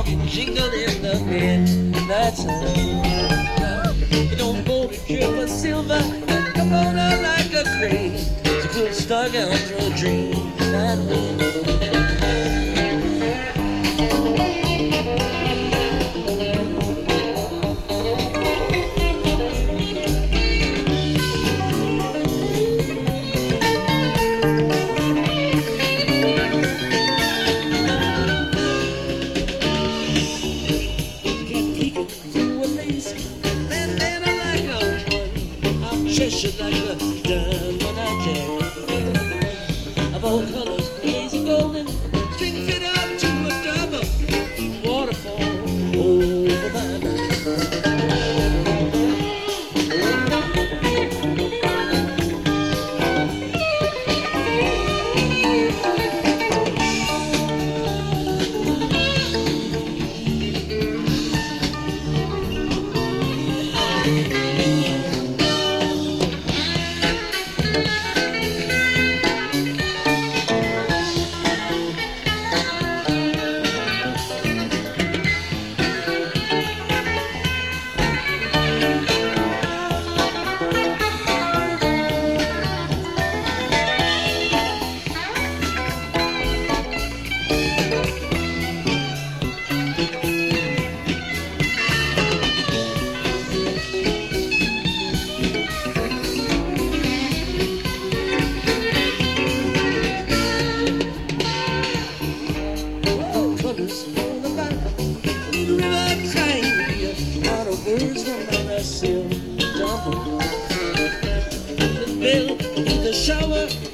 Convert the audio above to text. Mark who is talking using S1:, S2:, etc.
S1: jingle in the wind. That's how you don't go to trip for silver and come on out like a crane. To put stuck out to a dream that way. Cheshire like a diamond I jack. Of all colors, hazy golden, string fit up to a double waterfall over my night. Words from my silk double. The bill in the shower.